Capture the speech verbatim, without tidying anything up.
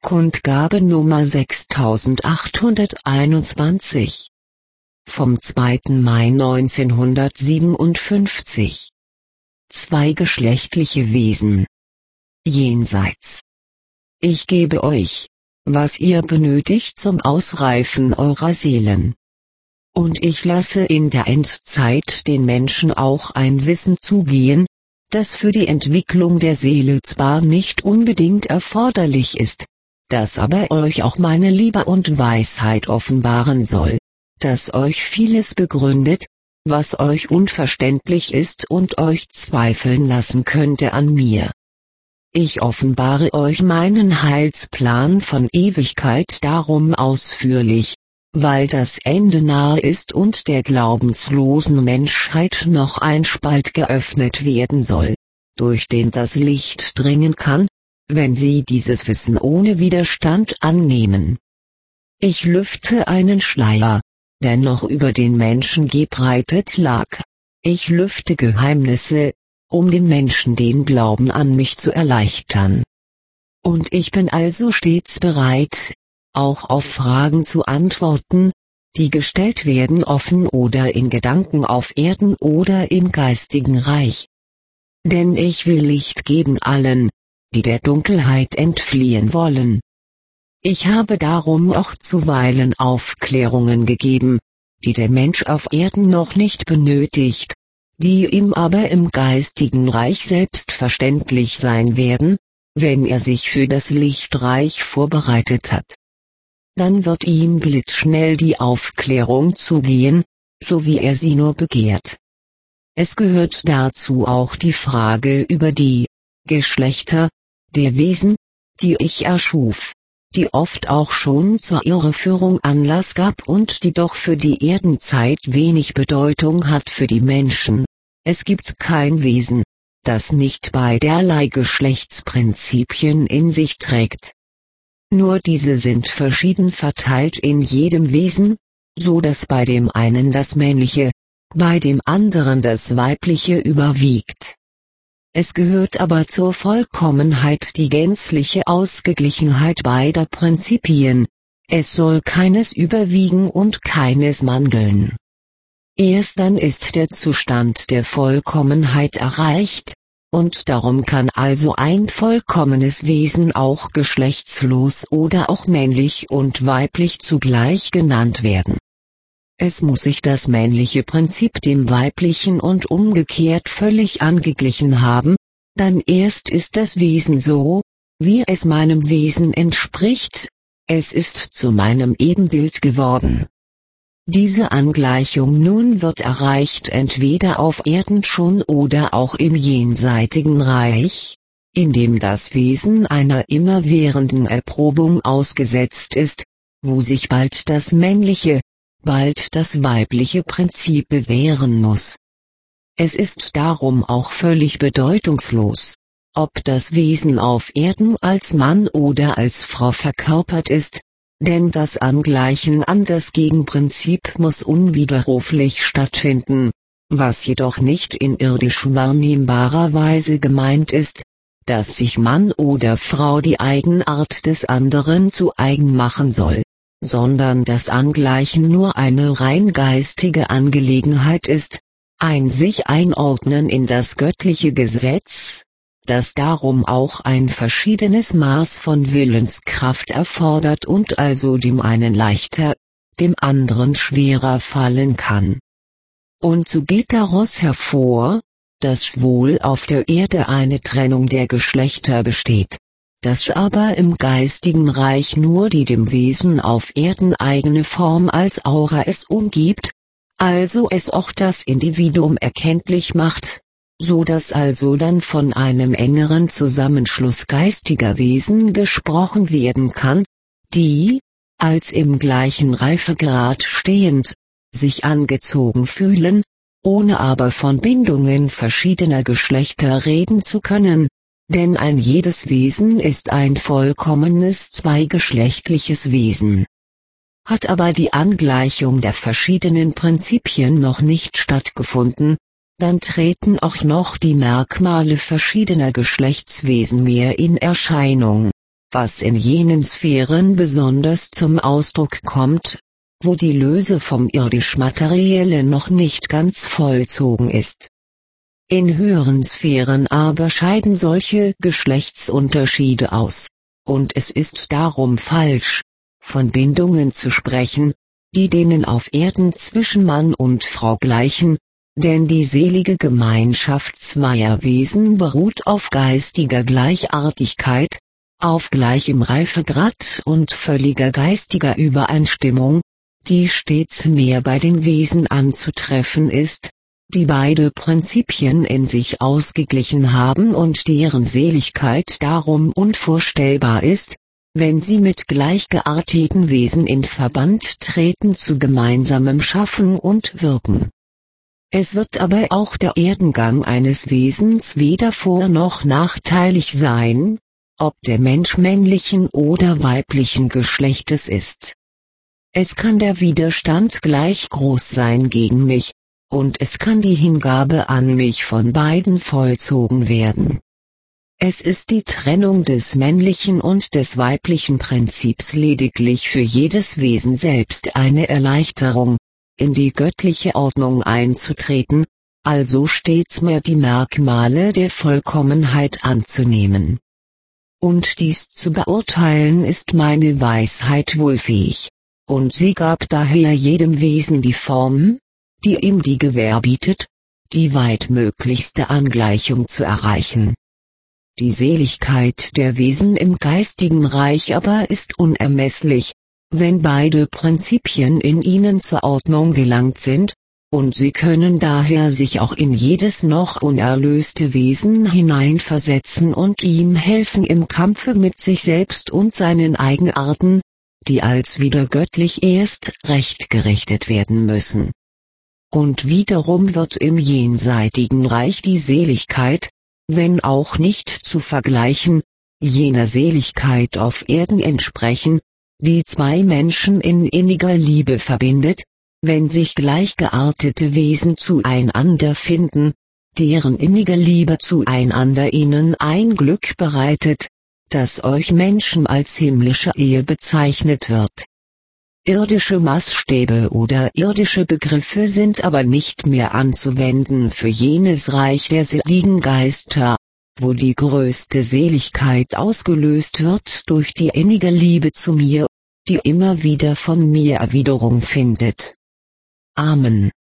Kundgabe Nummer sechstausendachthunderteinundzwanzig vom zweiten Mai neunzehnhundertsiebenundfünfzig. Zweigeschlechtliche Wesen. Jenseits. Ich gebe euch, was ihr benötigt zum Ausreifen eurer Seelen. Und ich lasse in der Endzeit den Menschen auch ein Wissen zugehen, das für die Entwicklung der Seele zwar nicht unbedingt erforderlich ist, das aber euch auch meine Liebe und Weisheit offenbaren soll, das euch vieles begründet, was euch unverständlich ist und euch zweifeln lassen könnte an mir. Ich offenbare euch meinen Heilsplan von Ewigkeit darum ausführlich, weil das Ende nahe ist und der glaubenslosen Menschheit noch ein Spalt geöffnet werden soll, durch den das Licht dringen kann, wenn sie dieses Wissen ohne Widerstand annehmen. Ich lüfte einen Schleier, der noch über den Menschen gebreitet lag. Ich lüfte Geheimnisse, um den Menschen den Glauben an mich zu erleichtern. Und ich bin also stets bereit, auch auf Fragen zu antworten, die gestellt werden offen oder in Gedanken auf Erden oder im geistigen Reich. Denn ich will Licht geben allen, die der Dunkelheit entfliehen wollen. Ich habe darum auch zuweilen Aufklärungen gegeben, die der Mensch auf Erden noch nicht benötigt, die ihm aber im geistigen Reich selbstverständlich sein werden, wenn er sich für das Lichtreich vorbereitet hat. Dann wird ihm blitzschnell die Aufklärung zugehen, so wie er sie nur begehrt. Es gehört dazu auch die Frage über die Geschlechter der Wesen, die ich erschuf, die oft auch schon zur Irreführung Anlass gab und die doch für die Erdenzeit wenig Bedeutung hat für die Menschen. Es gibt kein Wesen, das nicht beiderlei Geschlechtsprinzipien in sich trägt. Nur diese sind verschieden verteilt in jedem Wesen, so dass bei dem einen das Männliche, bei dem anderen das Weibliche überwiegt. Es gehört aber zur Vollkommenheit die gänzliche Ausgeglichenheit beider Prinzipien, es soll keines überwiegen und keines mangeln. Erst dann ist der Zustand der Vollkommenheit erreicht, und darum kann also ein vollkommenes Wesen auch geschlechtslos oder auch männlich und weiblich zugleich genannt werden. Es muss sich das männliche Prinzip dem weiblichen und umgekehrt völlig angeglichen haben, dann erst ist das Wesen so, wie es meinem Wesen entspricht, es ist zu meinem Ebenbild geworden. Diese Angleichung nun wird erreicht entweder auf Erden schon oder auch im jenseitigen Reich, indem das Wesen einer immerwährenden Erprobung ausgesetzt ist, wo sich bald das männliche, bald das weibliche Prinzip bewähren muss. Es ist darum auch völlig bedeutungslos, ob das Wesen auf Erden als Mann oder als Frau verkörpert ist, denn das Angleichen an das Gegenprinzip muss unwiderruflich stattfinden, was jedoch nicht in irdisch wahrnehmbarer Weise gemeint ist, dass sich Mann oder Frau die Eigenart des anderen zu eigen machen soll, sondern das Angleichen nur eine rein geistige Angelegenheit ist, ein sich einordnen in das göttliche Gesetz, das darum auch ein verschiedenes Maß von Willenskraft erfordert und also dem einen leichter, dem anderen schwerer fallen kann. Und so geht daraus hervor, dass wohl auf der Erde eine Trennung der Geschlechter besteht, dass aber im geistigen Reich nur die dem Wesen auf Erden eigene Form als Aura es umgibt, also es auch das Individuum erkenntlich macht, so dass also dann von einem engeren Zusammenschluss geistiger Wesen gesprochen werden kann, die, als im gleichen Reifegrad stehend, sich angezogen fühlen, ohne aber von Bindungen verschiedener Geschlechter reden zu können, denn ein jedes Wesen ist ein vollkommenes zweigeschlechtliches Wesen. Hat aber die Angleichung der verschiedenen Prinzipien noch nicht stattgefunden, dann treten auch noch die Merkmale verschiedener Geschlechtswesen mehr in Erscheinung, was in jenen Sphären besonders zum Ausdruck kommt, wo die Löse vom irdisch-materiellen noch nicht ganz vollzogen ist. In höheren Sphären aber scheiden solche Geschlechtsunterschiede aus, und es ist darum falsch, von Bindungen zu sprechen, die denen auf Erden zwischen Mann und Frau gleichen, denn die selige Gemeinschaft zweier Wesen beruht auf geistiger Gleichartigkeit, auf gleichem Reifegrad und völliger geistiger Übereinstimmung, die stets mehr bei den Wesen anzutreffen ist, die beide Prinzipien in sich ausgeglichen haben und deren Seligkeit darum unvorstellbar ist, wenn sie mit gleichgearteten Wesen in Verband treten zu gemeinsamem Schaffen und Wirken. Es wird aber auch der Erdengang eines Wesens weder vor noch nachteilig sein, ob der Mensch männlichen oder weiblichen Geschlechtes ist. Es kann der Widerstand gleich groß sein gegen mich, und es kann die Hingabe an mich von beiden vollzogen werden. Es ist die Trennung des männlichen und des weiblichen Prinzips lediglich für jedes Wesen selbst eine Erleichterung, in die göttliche Ordnung einzutreten, also stets mehr die Merkmale der Vollkommenheit anzunehmen. Und dies zu beurteilen ist meine Weisheit wohl fähig, und sie gab daher jedem Wesen die Form, die ihm die Gewähr bietet, die weitmöglichste Angleichung zu erreichen. Die Seligkeit der Wesen im geistigen Reich aber ist unermesslich, wenn beide Prinzipien in ihnen zur Ordnung gelangt sind, und sie können daher sich auch in jedes noch unerlöste Wesen hineinversetzen und ihm helfen im Kampfe mit sich selbst und seinen Eigenarten, die als wieder göttlich erst recht gerichtet werden müssen. Und wiederum wird im jenseitigen Reich die Seligkeit, wenn auch nicht zu vergleichen, jener Seligkeit auf Erden entsprechen, die zwei Menschen in inniger Liebe verbindet, wenn sich gleichgeartete Wesen zueinander finden, deren innige Liebe zueinander ihnen ein Glück bereitet, das euch Menschen als himmlische Ehe bezeichnet wird. Irdische Maßstäbe oder irdische Begriffe sind aber nicht mehr anzuwenden für jenes Reich der seligen Geister, wo die größte Seligkeit ausgelöst wird durch die innige Liebe zu mir, die immer wieder von mir Erwiderung findet. Amen.